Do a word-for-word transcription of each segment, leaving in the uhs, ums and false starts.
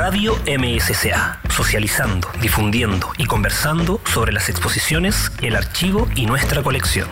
Radio M S C A, socializando, difundiendo y conversando sobre las exposiciones, el archivo y nuestra colección.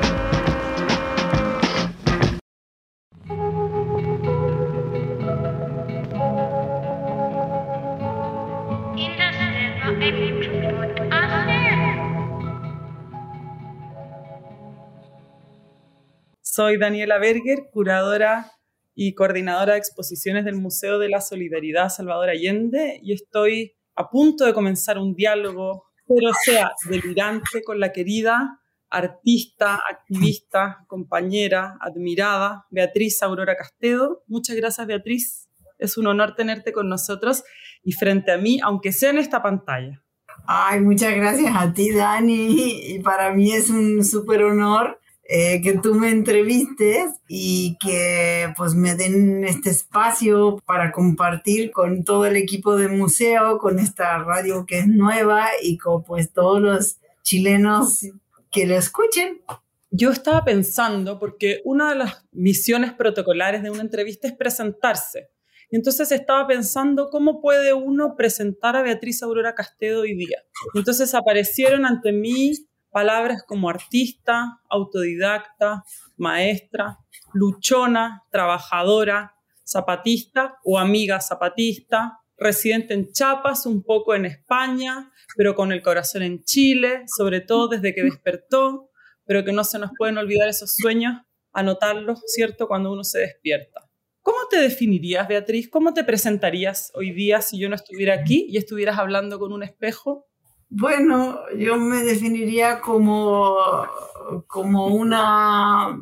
Soy Daniela Berger, curadora y coordinadora de exposiciones del Museo de la Solidaridad Salvador Allende, y estoy a punto de comenzar un diálogo, pero sea delirante, con la querida artista, activista, compañera, admirada, Beatriz Aurora Castedo. Muchas gracias, Beatriz. Es un honor tenerte con nosotros y frente a mí, aunque sea en esta pantalla. Ay, muchas gracias a ti, Dani, y para mí es un súper honor Eh, que tú me entrevistes y que pues me den este espacio para compartir con todo el equipo del museo, con esta radio que es nueva y con pues todos los chilenos que lo escuchen. Yo estaba pensando, porque una de las misiones protocolares de una entrevista es presentarse. Y entonces estaba pensando cómo puede uno presentar a Beatriz Aurora Castedo hoy día. Y entonces aparecieron ante mí palabras como artista, autodidacta, maestra, luchona, trabajadora, zapatista o amiga zapatista, residente en Chiapas, un poco en España, pero con el corazón en Chile, sobre todo desde que despertó, pero que no se nos pueden olvidar esos sueños, anotarlos, ¿cierto?, cuando uno se despierta. ¿Cómo te definirías, Beatriz? ¿Cómo te presentarías hoy día si yo no estuviera aquí y estuvieras hablando con un espejo? Bueno, yo me definiría como, como una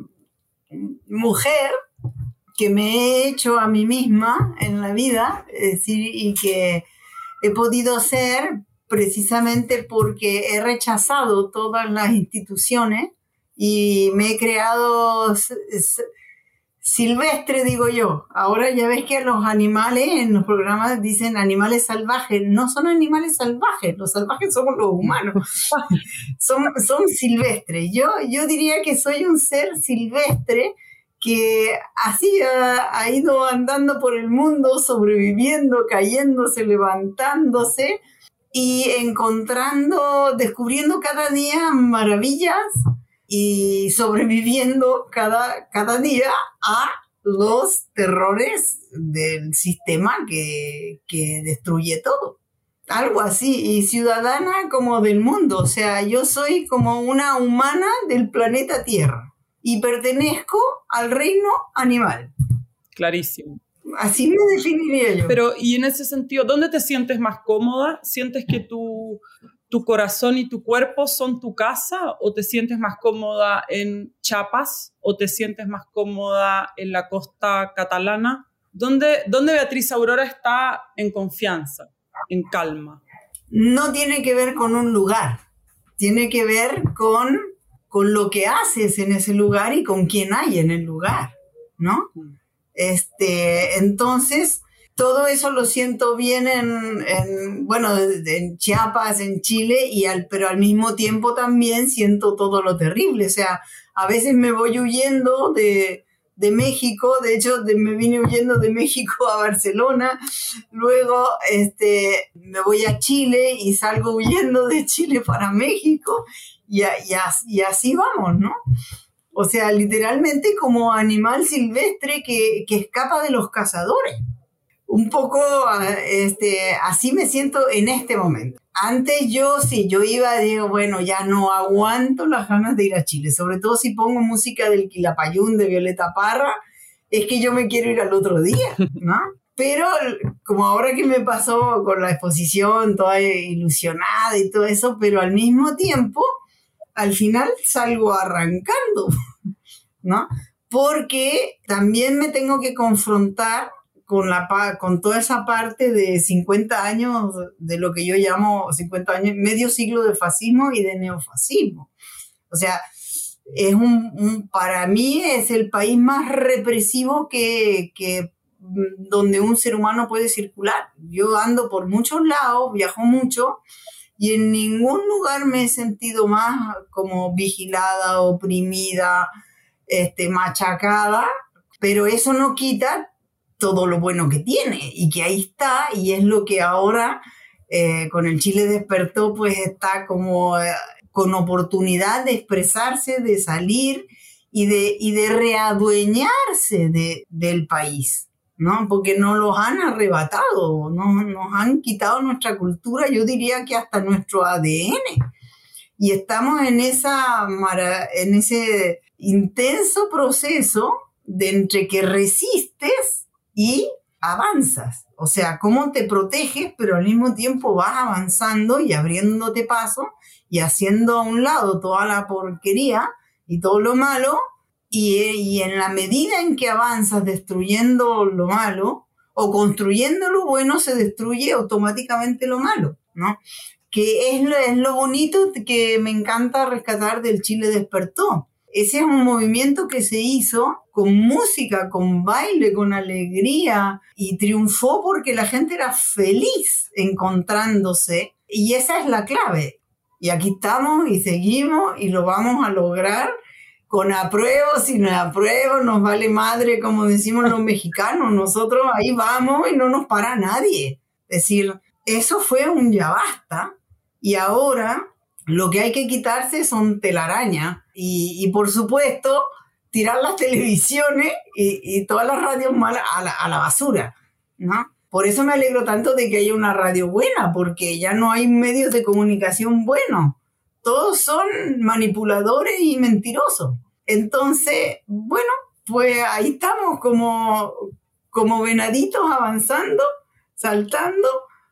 mujer que me he hecho a mí misma en la vida, es decir, y que he podido ser precisamente porque he rechazado todas las instituciones y me he creado silvestre, digo yo. Ahora ya ves que los animales en los programas dicen animales salvajes. No son animales salvajes, los salvajes somos los humanos. son, son silvestres. Yo, yo diría que soy un ser silvestre que así ha, ha ido andando por el mundo, sobreviviendo, cayéndose, levantándose y encontrando, descubriendo cada día maravillas y sobreviviendo cada, cada día a los terrores del sistema que, que destruye todo. Algo así, y ciudadana como del mundo. O sea, yo soy como una humana del planeta Tierra y pertenezco al reino animal. Clarísimo. Así me definiría yo. Pero, y en ese sentido, ¿dónde te sientes más cómoda? ¿Sientes que tu, tu corazón y tu cuerpo son tu casa? ¿O te sientes más cómoda en Chiapas? ¿O te sientes más cómoda en la costa catalana? ¿Dónde, dónde Beatriz Aurora está en confianza, en calma? No tiene que ver con un lugar. Tiene que ver con, con lo que haces en ese lugar y con quién hay en el lugar, ¿no? Mm. Este, entonces, todo eso lo siento bien en, en bueno, en Chiapas, en Chile, y al, pero al mismo tiempo también siento todo lo terrible. O sea, a veces me voy huyendo de, de México, de hecho de, me vine huyendo de México a Barcelona, luego este, me voy a Chile y salgo huyendo de Chile para México, y, y, y así vamos, ¿no? O sea, literalmente como animal silvestre que, que escapa de los cazadores. Un poco este, así me siento en este momento. Antes yo, sí, yo iba, digo, bueno, ya no aguanto las ganas de ir a Chile. Sobre todo si pongo música del Quilapayún de Violeta Parra, es que yo me quiero ir al otro día, ¿no? Pero como ahora que me pasó con la exposición, toda ilusionada y todo eso, pero al mismo tiempo, al final salgo arrancando, ¿no? Porque también me tengo que confrontar con, la, con toda esa parte de cincuenta años, de lo que yo llamo cincuenta años, medio siglo de fascismo y de neofascismo. O sea, es un, un, para mí es el país más represivo que, que, donde un ser humano puede circular. Yo ando por muchos lados, viajo mucho, y en ningún lugar me he sentido más como vigilada, oprimida, este, machacada, pero eso no quita todo lo bueno que tiene y que ahí está, y es lo que ahora eh, con el Chile Despertó pues está como eh, con oportunidad de expresarse, de salir y de, y de readueñarse de, del país, ¿no? Porque nos los han arrebatado, ¿no? Nos han quitado nuestra cultura, yo diría que hasta nuestro A D N. Y estamos en, esa, en ese intenso proceso de entre que resistes y avanzas. O sea, cómo te proteges, pero al mismo tiempo vas avanzando y abriéndote paso y haciendo a un lado toda la porquería y todo lo malo. Y, y en la medida en que avanzas destruyendo lo malo o construyendo lo bueno, se destruye automáticamente lo malo, ¿no? Que es lo, es lo bonito que me encanta rescatar del Chile Despertó. Ese es un movimiento que se hizo con música, con baile, con alegría, y triunfó porque la gente era feliz encontrándose, y esa es la clave. Y aquí estamos y seguimos y lo vamos a lograr con apruebo, sin apruebo, nos vale madre, como decimos los mexicanos. Nosotros ahí vamos y no nos para nadie. Es decir, eso fue un ya basta. Y ahora lo que hay que quitarse son telarañas y, y por supuesto, tirar las televisiones y, y todas las radios malas a la, a la basura, ¿no? Por eso me alegro tanto de que haya una radio buena, porque ya no hay medios de comunicación buenos. Todos son manipuladores y mentirosos. Entonces, bueno, pues ahí estamos como, como venaditos avanzando, saltando,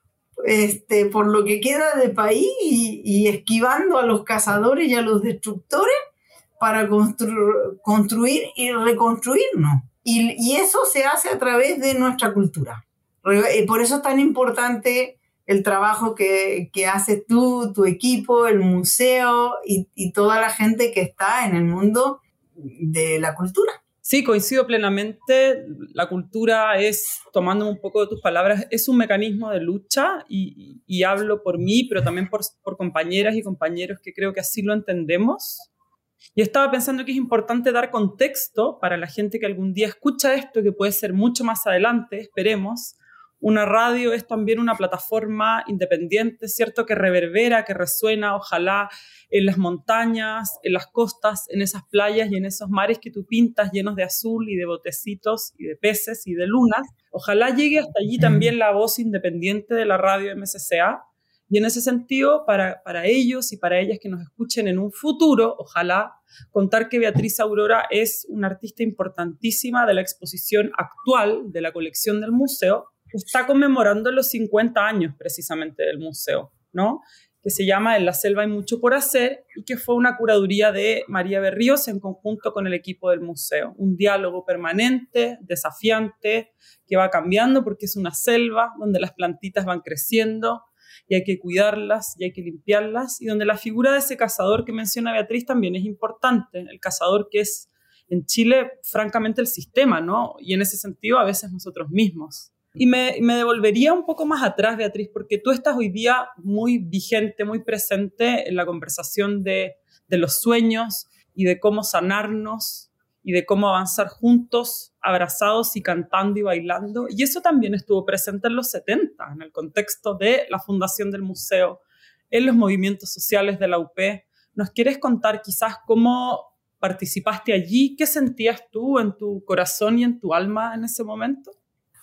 Este, por lo que queda de país y, y esquivando a los cazadores y a los destructores para constru- construir y reconstruirnos. Y, y eso se hace a través de nuestra cultura. Re- por eso es tan importante el trabajo que, que haces tú, tu equipo, el museo y, y toda la gente que está en el mundo de la cultura. Sí, coincido plenamente. La cultura es, tomando un poco de tus palabras, es un mecanismo de lucha y, y hablo por mí, pero también por, por compañeras y compañeros que creo que así lo entendemos. Y estaba pensando que es importante dar contexto para la gente que algún día escucha esto, que puede ser mucho más adelante, esperemos. Una radio es también una plataforma independiente, ¿cierto? Que reverbera, que resuena, ojalá en las montañas, en las costas, en esas playas y en esos mares que tú pintas llenos de azul y de botecitos y de peces y de lunas. Ojalá llegue hasta allí también la voz independiente de la radio M C C A. Y en ese sentido, para, para ellos y para ellas que nos escuchen en un futuro, ojalá contar que Beatriz Aurora es una artista importantísima de la exposición actual de la colección del museo, que está conmemorando los cincuenta años precisamente del museo, ¿no? Que se llama En la selva hay mucho por hacer y que fue una curaduría de María Berríos en conjunto con el equipo del museo. Un diálogo permanente, desafiante, que va cambiando porque es una selva donde las plantitas van creciendo y hay que cuidarlas y hay que limpiarlas, y donde la figura de ese cazador que menciona Beatriz también es importante, el cazador que es en Chile francamente el sistema, ¿no? Y en ese sentido a veces nosotros mismos. Y me, me devolvería un poco más atrás, Beatriz, porque tú estás hoy día muy vigente, muy presente en la conversación de, de los sueños y de cómo sanarnos y de cómo avanzar juntos, abrazados y cantando y bailando. Y eso también estuvo presente en los setenta, en el contexto de la fundación del museo, en los movimientos sociales de la U P. ¿Nos quieres contar quizás cómo participaste allí? ¿Qué sentías tú en tu corazón y en tu alma en ese momento?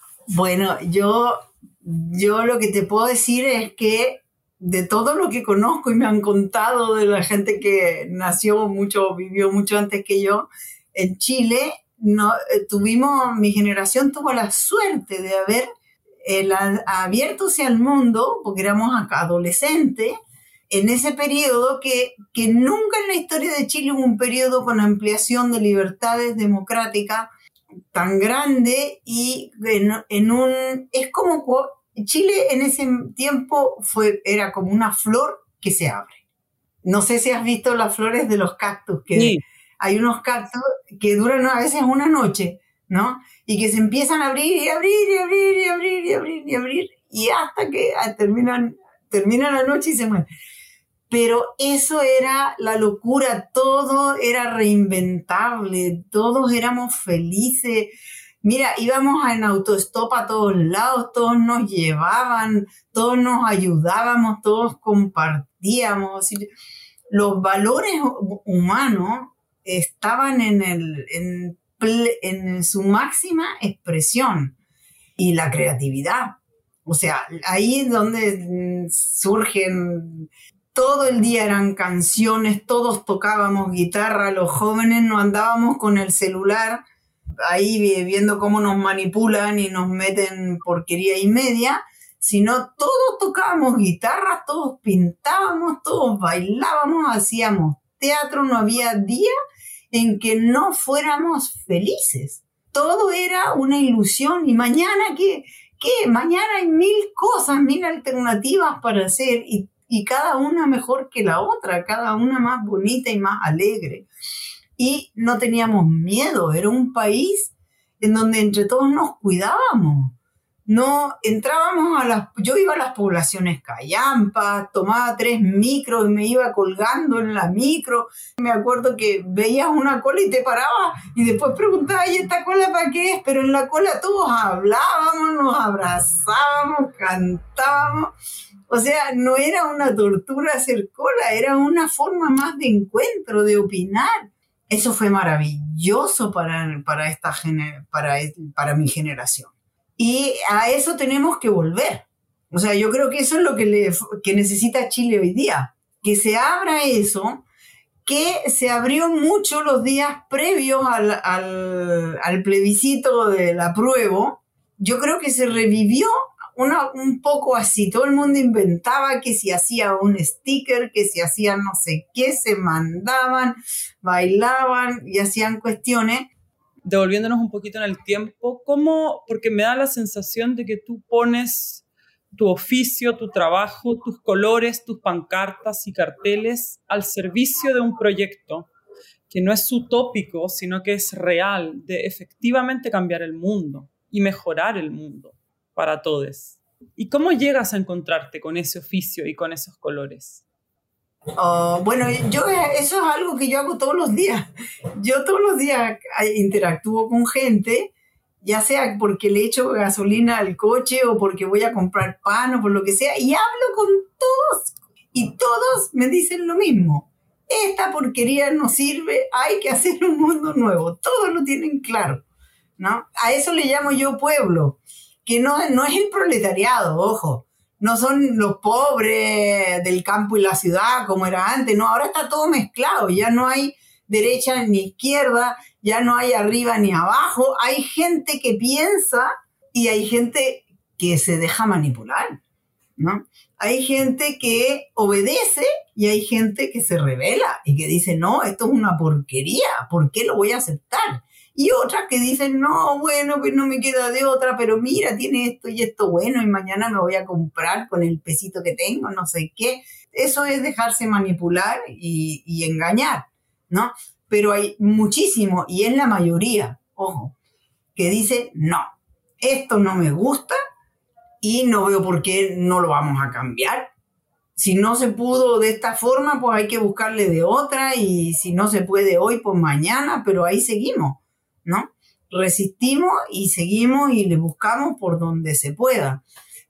Bueno, yo, yo lo que te puedo decir es que de todo lo que conozco y me han contado de la gente que nació mucho, vivió mucho antes que yo en Chile, no, tuvimos, mi generación tuvo la suerte de haber eh, la, abierto hacia el mundo, porque éramos adolescentes, en ese periodo que, que nunca en la historia de Chile hubo un periodo con ampliación de libertades democráticas tan grande y en, en un... Es como... Chile en ese tiempo fue, era como una flor que se abre. No sé si has visto las flores de los cactus, que sí. Hay unos cactus que duran a veces una noche, ¿no? Y que se empiezan a abrir y abrir y abrir y abrir y abrir y abrir y hasta que terminan, termina la noche y se mueren. Pero eso era la locura, todo era reinventable, todos éramos felices, Mira, íbamos en autostop a todos lados, todos nos llevaban, todos nos ayudábamos, todos compartíamos. Los valores humanos estaban en, el, en, en su máxima expresión, y la creatividad. O sea, ahí es donde surgen, todo el día eran canciones, todos tocábamos guitarra, los jóvenes no andábamos con el celular ahí viendo cómo nos manipulan y nos meten porquería y media, sino todos tocábamos guitarra, todos pintábamos, todos bailábamos, hacíamos teatro, no había día en que no fuéramos felices. Todo era una ilusión, y mañana, ¿qué? ¿Qué? Mañana hay mil cosas, mil alternativas para hacer, y, y cada una mejor que la otra, cada una más bonita y más alegre. Y no teníamos miedo, era un país en donde entre todos nos cuidábamos. No entrábamos a las, yo iba a las poblaciones callampas, tomaba tres micros y me iba colgando en la micro. Me acuerdo que veías una cola y te parabas y después preguntabas, ¿y esta cola para qué es? Pero en la cola todos hablábamos, nos abrazábamos, cantábamos. O sea, no era una tortura hacer cola, era una forma más de encuentro, de opinar. Eso fue maravilloso para, para, esta, para, para mi generación. Y a eso tenemos que volver. O sea, yo creo que eso es lo que, le, que necesita Chile hoy día. Que se abra eso, que se abrió mucho los días previos al, al, al plebiscito del apruebo. Yo creo que se revivió una, un poco así. Todo el mundo inventaba que si hacía un sticker, que si hacía no sé qué, se mandaban, bailaban y hacían cuestiones. Devolviéndonos un poquito en el tiempo, ¿cómo? Porque me da la sensación de que tú pones tu oficio, tu trabajo, tus colores, tus pancartas y carteles al servicio de un proyecto que no es utópico, sino que es real, de efectivamente cambiar el mundo y mejorar el mundo para todos. ¿Y cómo llegas a encontrarte con ese oficio y con esos colores? Uh, bueno, yo eso es algo que yo hago todos los días. Yo todos los días interactúo con gente, ya sea porque le echo gasolina al coche o porque voy a comprar pan o por lo que sea, y hablo con todos y todos me dicen lo mismo. Esta porquería no sirve, hay que hacer un mundo nuevo. Todos lo tienen claro, ¿no? A eso le llamo yo pueblo, que no, no es el proletariado, ojo. No son los pobres del campo y la ciudad como era antes, no, ahora está todo mezclado, ya no hay derecha ni izquierda, ya no hay arriba ni abajo, hay gente que piensa y hay gente que se deja manipular, ¿no? Hay gente que obedece y hay gente que se rebela y que dice, no, esto es una porquería, ¿por qué lo voy a aceptar? Y otras que dicen, no, bueno, pues no me queda de otra, pero mira, tiene esto y esto bueno, y mañana me voy a comprar con el pesito que tengo, no sé qué. Eso es dejarse manipular y, y engañar, ¿no? Pero hay muchísimo, y es la mayoría, ojo, que dice, no, esto no me gusta y no veo por qué no lo vamos a cambiar. Si no se pudo de esta forma, pues hay que buscarle de otra, y si no se puede hoy, pues mañana, pero ahí seguimos, ¿no? Resistimos y seguimos y le buscamos por donde se pueda.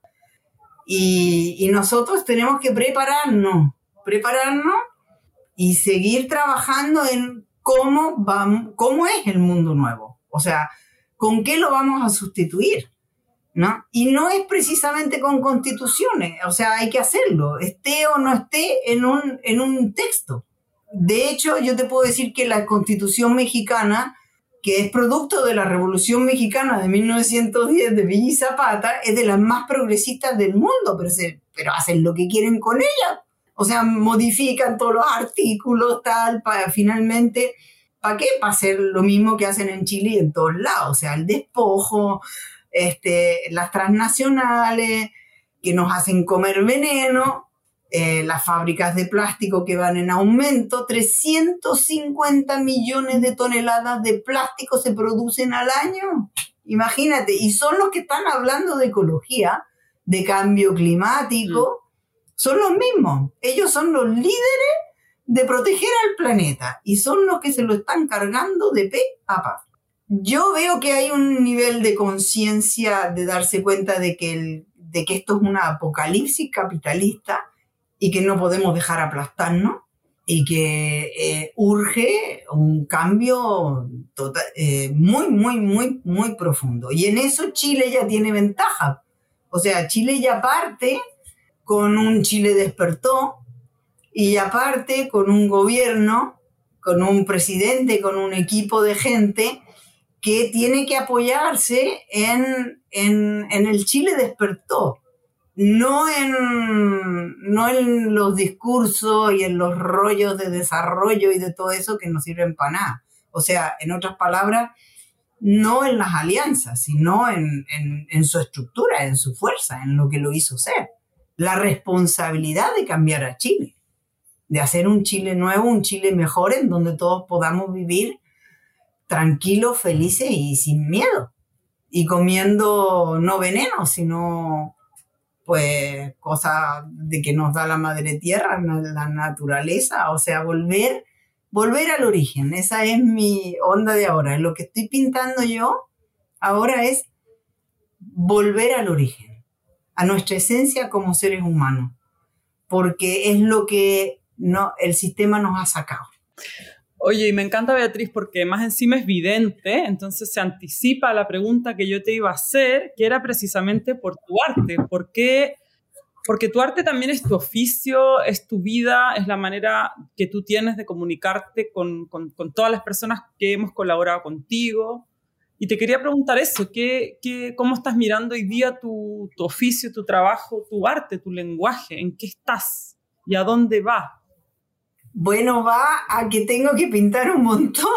Y, y nosotros tenemos que prepararnos, prepararnos y seguir trabajando en cómo, vamos, cómo es el mundo nuevo. O sea, ¿con qué lo vamos a sustituir? ¿No? Y no es precisamente con constituciones, o sea, hay que hacerlo, esté o no esté en un, en un texto. De hecho, yo te puedo decir que la Constitución mexicana, que es producto de la Revolución Mexicana de mil novecientos diez de Villa y Zapata, es de las más progresistas del mundo, pero, se, pero hacen lo que quieren con ella. O sea, modifican todos los artículos, tal, para finalmente, ¿para qué? Para hacer lo mismo que hacen en Chile y en todos lados, o sea, el despojo, este, las transnacionales que nos hacen comer veneno, Eh, las fábricas de plástico que van en aumento, trescientos cincuenta millones de toneladas de plástico se producen al año, imagínate, y son los que están hablando de ecología, de cambio climático, mm. son los mismos, ellos son los líderes de proteger al planeta y son los que se lo están cargando de pe a pa. Yo veo que hay un nivel de conciencia de darse cuenta de que, el, de que esto es una apocalipsis capitalista y que no podemos dejar aplastarnos y que eh, urge un cambio total, eh, muy, muy, muy, muy profundo. Y en eso Chile ya tiene ventaja. O sea, Chile ya parte con un Chile despertó y aparte con un gobierno, con un presidente, con un equipo de gente que tiene que apoyarse en, en, en el Chile despertó, no en, no en los discursos y en los rollos de desarrollo y de todo eso que no sirven para nada. O sea, en otras palabras, no en las alianzas, sino en, en, en su estructura, en su fuerza, en lo que lo hizo ser. La responsabilidad de cambiar a Chile, de hacer un Chile nuevo, un Chile mejor, en donde todos podamos vivir tranquilos, felices y sin miedo. Y comiendo no veneno, sino pues cosas de que nos da la madre tierra, la naturaleza. O sea, volver, volver al origen. Esa es mi onda de ahora. Lo que estoy pintando yo ahora es volver al origen, a nuestra esencia como seres humanos, porque es lo que no, el sistema nos ha sacado. Oye, y me encanta, Beatriz, porque más encima es vidente, entonces se anticipa a la pregunta que yo te iba a hacer, que era precisamente por tu arte. ¿Por qué? Porque tu arte también es tu oficio, es tu vida, es la manera que tú tienes de comunicarte con, con, con todas las personas que hemos colaborado contigo. Y te quería preguntar eso, ¿qué, qué, ¿cómo estás mirando hoy día tu, tu oficio, tu trabajo, tu arte, tu lenguaje? ¿En qué estás? ¿Y a dónde va? Bueno, va a que tengo que pintar un montón,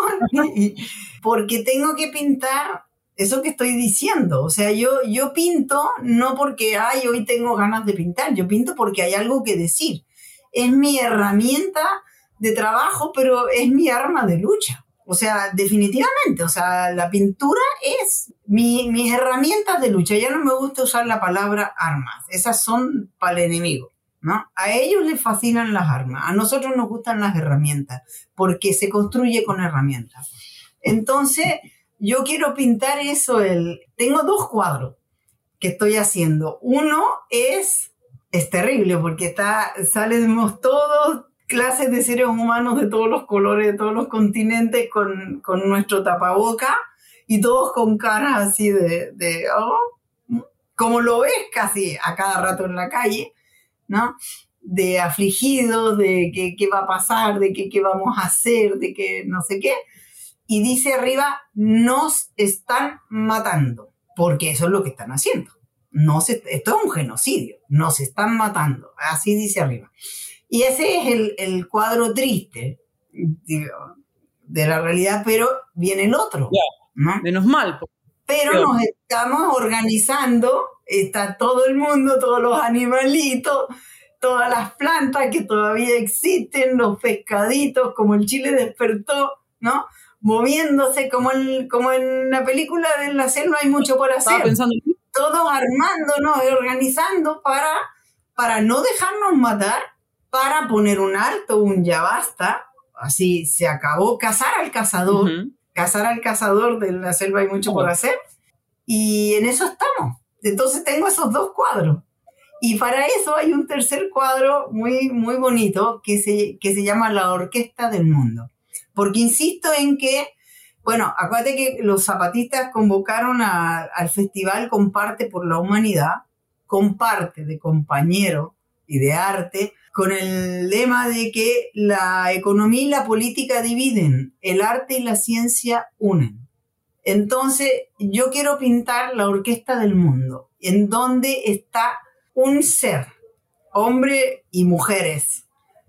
porque tengo que pintar eso que estoy diciendo. O sea, yo, yo pinto no porque, ay, hoy tengo ganas de pintar, yo pinto porque hay algo que decir. Es mi herramienta de trabajo, pero es mi arma de lucha. O sea, definitivamente, o sea, la pintura es mi, mis herramientas de lucha. Ya no me gusta usar la palabra armas, esas son para el enemigo, ¿no? A ellos les fascinan las armas, a nosotros nos gustan las herramientas, porque se construye con herramientas. Entonces, yo quiero pintar eso. El, tengo dos cuadros que estoy haciendo. Uno es, es terrible, porque está, salimos todos, clases de seres humanos de todos los colores, de todos los continentes, con, con nuestro tapaboca, y todos con caras así de, de oh, como lo ves casi a cada rato en la calle, ¿no? De afligidos, de qué, qué va a pasar, de qué, qué vamos a hacer, de qué no sé qué. Y dice arriba, nos están matando, porque eso es lo que están haciendo. No se, esto es un genocidio, nos están matando, así dice arriba. Y ese es el, el cuadro triste, digo, de la realidad, pero viene el otro, ¿no? Menos mal. Pero Dios. Nos estamos organizando, está todo el mundo, todos los animalitos, todas las plantas que todavía existen, los pescaditos, como el Chile despertó, ¿no? Moviéndose como en, como en la película de La Selva hay mucho por hacer. Estaba pensando... Todos armándonos y organizando para, para no dejarnos matar, para poner un alto, un ya basta, así se acabó, cazar al cazador, uh-huh. cazar al cazador de La Selva hay mucho uh-huh. por hacer, y en eso estamos. Entonces tengo esos dos cuadros, y para eso hay un tercer cuadro muy, muy bonito que se, que se llama La Orquesta del Mundo, porque insisto en que, bueno, acuérdate que los zapatistas convocaron a, al festival Comparte por la Humanidad, comparte de compañero y de arte, con el lema de que la economía y la política dividen, el arte y la ciencia unen. Entonces, yo quiero pintar la orquesta del mundo, en donde está un ser, hombre y mujeres,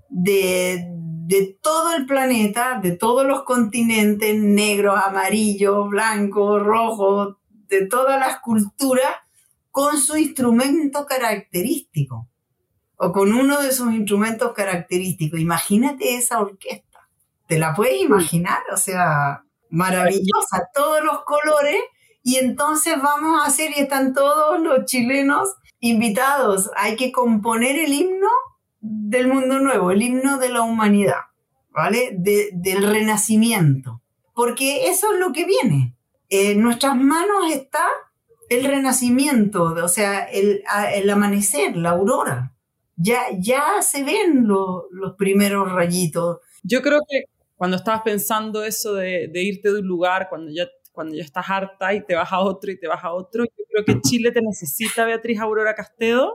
de, de todo el planeta, de todos los continentes, negros, amarillos, blancos, rojos, de todas las culturas, con su instrumento característico, o con uno de sus instrumentos característicos. Imagínate esa orquesta. ¿Te la puedes imaginar? O sea, maravillosa, todos los colores, y entonces vamos a hacer, y están todos los chilenos invitados. Hay que componer el himno del mundo nuevo, el himno de la humanidad, ¿vale? De, del renacimiento. Porque eso es lo que viene. En nuestras manos está el renacimiento, o sea, el, el amanecer, la aurora. Ya, ya se ven lo, los primeros rayitos. Yo creo que cuando estabas pensando eso de, de irte de un lugar, cuando ya, cuando ya estás harta y te vas a otro y te vas a otro, yo creo que Chile te necesita, Beatriz Aurora Castedo.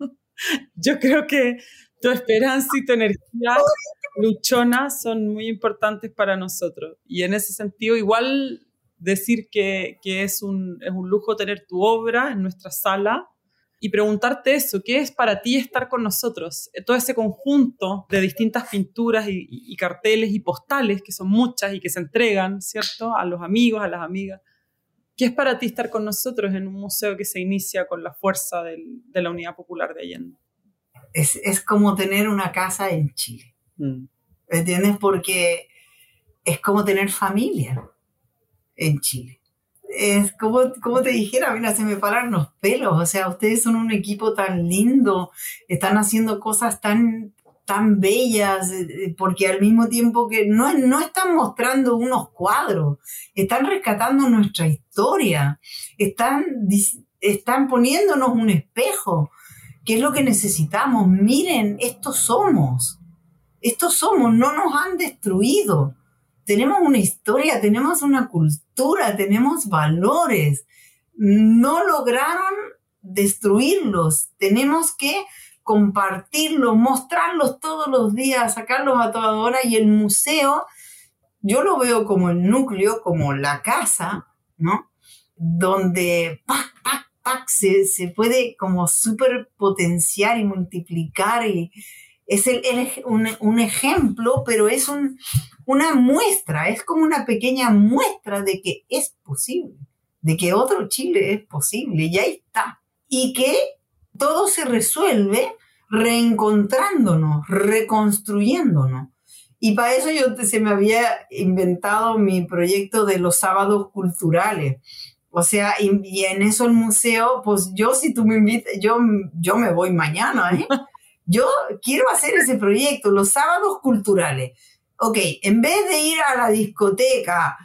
Yo creo que tu esperanza y tu energía luchona son muy importantes para nosotros. Y en ese sentido, igual decir que, que es, un, es un lujo tener tu obra en nuestra sala y preguntarte eso, ¿qué es para ti estar con nosotros? Todo ese conjunto de distintas pinturas y, y, y carteles y postales, que son muchas y que se entregan, ¿cierto?, a los amigos, a las amigas. ¿Qué es para ti estar con nosotros en un museo que se inicia con la fuerza del, de la Unidad Popular de Allende? Es, es como tener una casa en Chile. Mm. ¿Entiendes? Porque es como tener familia en Chile. Es como, como te dijera, mira, se me paran los pelos. O sea, ustedes son un equipo tan lindo, están haciendo cosas tan, tan bellas, porque al mismo tiempo que no, no están mostrando unos cuadros, están rescatando nuestra historia, están, están poniéndonos un espejo. ¿Qué es lo que necesitamos? Miren, estos somos. Estos somos, no nos han destruido. Tenemos una historia, tenemos una cultura, tenemos valores. No lograron destruirlos. Tenemos que compartirlos, mostrarlos todos los días, sacarlos a toda hora. Y el museo, yo lo veo como el núcleo, como la casa, ¿no? Donde ¡pac, pac, pac! Se, se puede como superpotenciar y multiplicar. Y es el, el, un, un ejemplo, pero es un... una muestra, es como una pequeña muestra de que es posible, de que otro Chile es posible, y ahí está. Y que todo se resuelve reencontrándonos, reconstruyéndonos. Y para eso yo se me había inventado mi proyecto de los sábados culturales. O sea, y, y en eso el museo, pues yo si tú me invitas, yo, yo me voy mañana, ¿eh? Yo quiero hacer ese proyecto, los sábados culturales. Ok, en vez de ir a la discoteca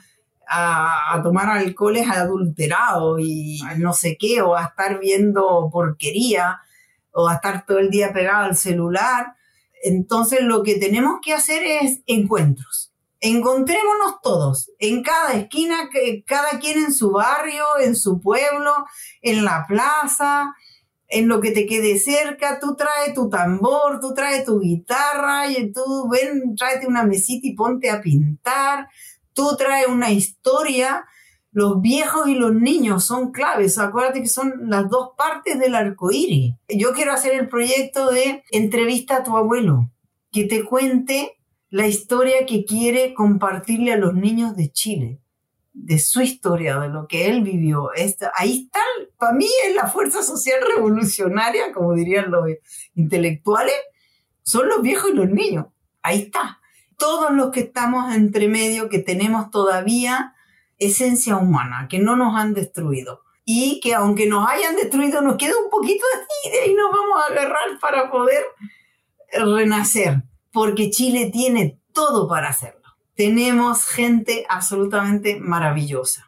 a, a tomar alcoholes adulterados y no sé qué, o a estar viendo porquería, o a estar todo el día pegado al celular, entonces lo que tenemos que hacer es encuentros. Encontrémonos todos, en cada esquina, cada quien en su barrio, en su pueblo, en la plaza, en lo que te quede cerca. Tú traes tu tambor, tú traes tu guitarra, y tú ven, tráete una mesita y ponte a pintar. Tú traes una historia. Los viejos y los niños son claves. Acuérdate que son las dos partes del arcoíris. Yo quiero hacer el proyecto de entrevista a tu abuelo, que te cuente la historia que quiere compartirle a los niños de Chile, de su historia, de lo que él vivió. Esta, ahí está, para mí es la fuerza social revolucionaria, como dirían los intelectuales, son los viejos y los niños. Ahí está. Todos los que estamos entre medio, que tenemos todavía esencia humana, que no nos han destruido. Y que aunque nos hayan destruido, nos queda un poquito de y de ahí nos vamos a agarrar para poder renacer. Porque Chile tiene todo para hacerlo. Tenemos gente absolutamente maravillosa.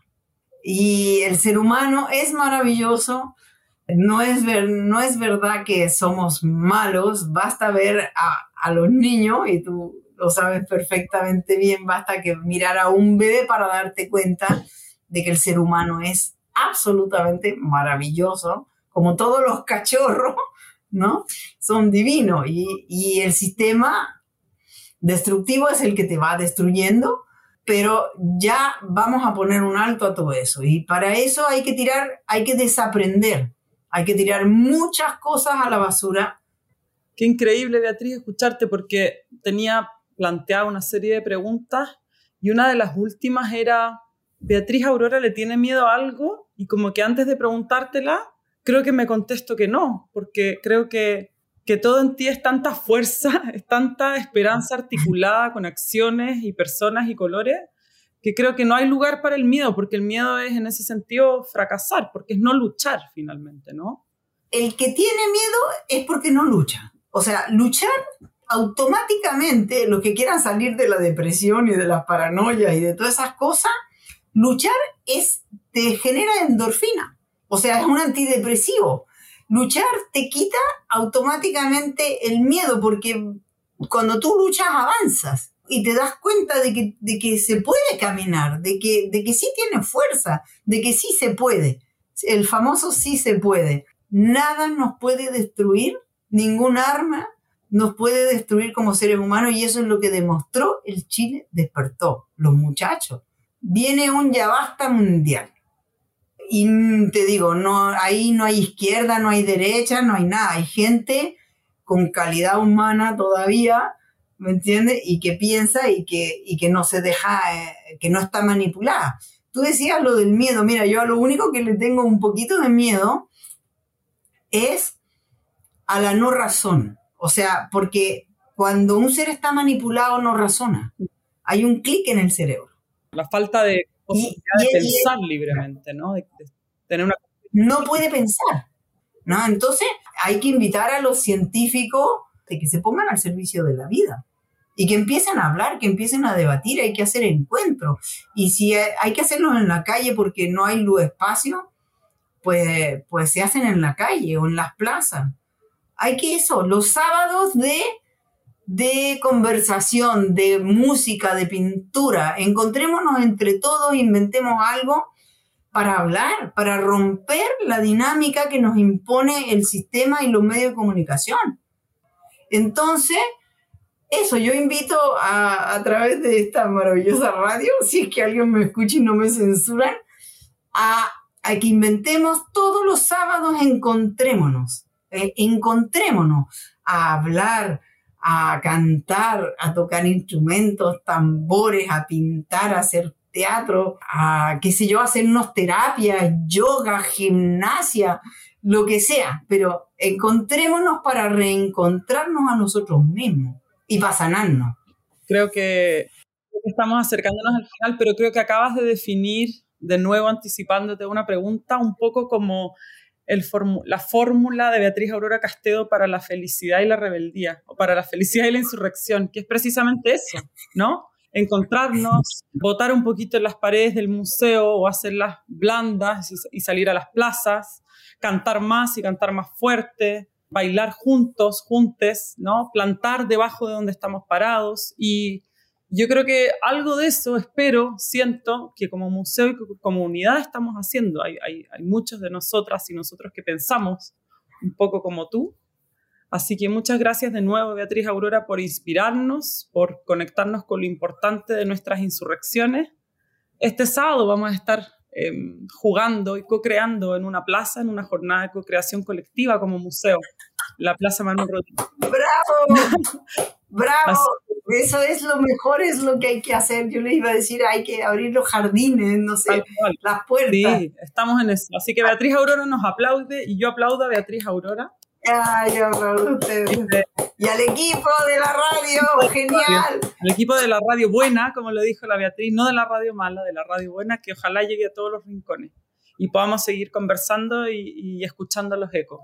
Y el ser humano es maravilloso. No es, ver, no es verdad que somos malos. Basta ver a, a los niños, y tú lo sabes perfectamente bien, basta que mirar a un bebé para darte cuenta de que el ser humano es absolutamente maravilloso. Como todos los cachorros, ¿no? Son divinos. Y, y el sistema destructivo es el que te va destruyendo, pero ya vamos a poner un alto a todo eso. Y para eso hay que tirar, hay que desaprender, hay que tirar muchas cosas a la basura. Qué increíble, Beatriz, escucharte, porque tenía planteada una serie de preguntas y una de las últimas era, ¿Beatriz Aurora le tiene miedo a algo? Y como que antes de preguntártela, creo que me contesto que no, porque creo que que todo en ti es tanta fuerza, es tanta esperanza articulada con acciones y personas y colores, que creo que no hay lugar para el miedo, porque el miedo es en ese sentido fracasar, porque es no luchar finalmente, ¿no? El que tiene miedo es porque no lucha. O sea, luchar automáticamente, los que quieran salir de la depresión y de las paranoias y de todas esas cosas, Luchar es, te genera endorfina, o sea, es un antidepresivo. Luchar te quita automáticamente el miedo, porque cuando tú luchas avanzas y te das cuenta de que, de que se puede caminar, de que, de que sí tienes fuerza, de que sí se puede. El famoso sí se puede. Nada nos puede destruir, ningún arma nos puede destruir como seres humanos, y eso es lo que demostró el Chile Despertó. Los muchachos. Viene un ya basta mundial. Y te digo, no, ahí no hay izquierda, no hay derecha, no hay nada. Hay gente con calidad humana todavía, ¿me entiendes? Y que piensa y que, y que no se deja, eh, que no está manipulada. Tú decías lo del miedo. Mira, yo a lo único que le tengo un poquito de miedo es a la no razón. O sea, porque cuando un ser está manipulado no razona. Hay un clic en el cerebro. La falta de posibilidad y, y, de pensar y, libremente, ¿no? De, de tener una... No puede pensar, ¿no? Entonces hay que invitar a los científicos de que se pongan al servicio de la vida y que empiecen a hablar, que empiecen a debatir. Hay que hacer encuentros. Y si hay, hay que hacerlos en la calle porque no hay luz espacio, pues, pues se hacen en la calle o en las plazas. Hay que eso, los sábados de, de conversación, de música, de pintura, encontrémonos entre todos, inventemos algo para hablar, para romper la dinámica que nos impone el sistema y los medios de comunicación. Entonces, eso, yo invito a, a través de esta maravillosa radio, si es que alguien me escucha y no me censuran, a, a que inventemos todos los sábados, encontrémonos. Eh, encontrémonos a hablar, a cantar, a tocar instrumentos, tambores, a pintar, a hacer teatro, a, qué sé yo, a hacernos terapias, yoga, gimnasia, lo que sea, pero encontrémonos para reencontrarnos a nosotros mismos y para sanarnos. Creo que estamos acercándonos al final, pero creo que acabas de definir, de nuevo anticipándote una pregunta, un poco como El formu- la fórmula de Beatriz Aurora Castedo para la felicidad y la rebeldía, o para la felicidad y la insurrección, que es precisamente eso, ¿no? Encontrarnos, botar un poquito en las paredes del museo o hacerlas blandas y, y salir a las plazas, cantar más y cantar más fuerte, bailar juntos, juntes, ¿no? Plantar debajo de donde estamos parados. Y yo creo que algo de eso espero, siento que como museo y como comunidad estamos haciendo. Hay, hay, hay muchos de nosotras y nosotros que pensamos un poco como tú. Así que muchas gracias de nuevo, Beatriz Aurora, por inspirarnos, por conectarnos con lo importante de nuestras insurrecciones. Este sábado vamos a estar eh, jugando y co-creando en una plaza, en una jornada de co-creación colectiva como museo, la Plaza Manuel Rodríguez. ¡Bravo! ¡Bravo! Eso es lo mejor, es lo que hay que hacer. Yo les iba a decir, hay que abrir los jardines, no sé, las puertas. Sí, estamos en eso. Así que Beatriz Aurora nos aplaude y yo aplaudo a Beatriz Aurora. Ay, yo aplaudo a ustedes. Y al equipo de la radio, genial. Al equipo de la radio buena, como lo dijo la Beatriz, no de la radio mala, de la radio buena, que ojalá llegue a todos los rincones y podamos seguir conversando y, y escuchando los ecos.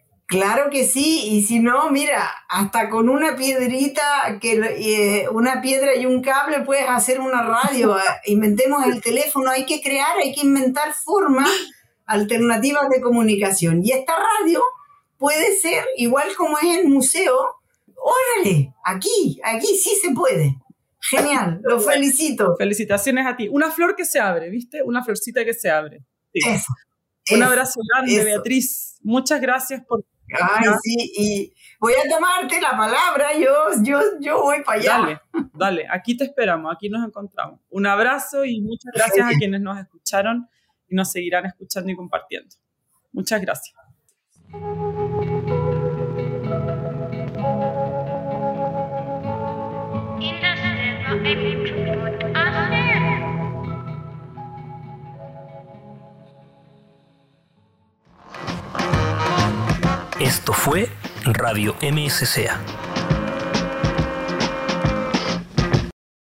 Claro que sí, y si no, mira, hasta con una piedrita, que eh, una piedra y un cable puedes hacer una radio. Inventemos el teléfono, hay que crear, hay que inventar formas alternativas de comunicación. Y esta radio puede ser, igual como es el museo, órale, aquí, aquí sí se puede. Genial, lo felicito. Felicitaciones a ti. Una flor que se abre, ¿viste? Una florcita que se abre. Sí. Eso. Un eso, abrazo grande, eso. Beatriz. Muchas gracias por... Ay, sí, y voy a tomarte la palabra, yo, yo, yo voy para allá. Dale, dale, aquí te esperamos, aquí nos encontramos. Un abrazo y muchas gracias a quienes nos escucharon y nos seguirán escuchando y compartiendo. Muchas gracias. Esto fue Radio M S C A,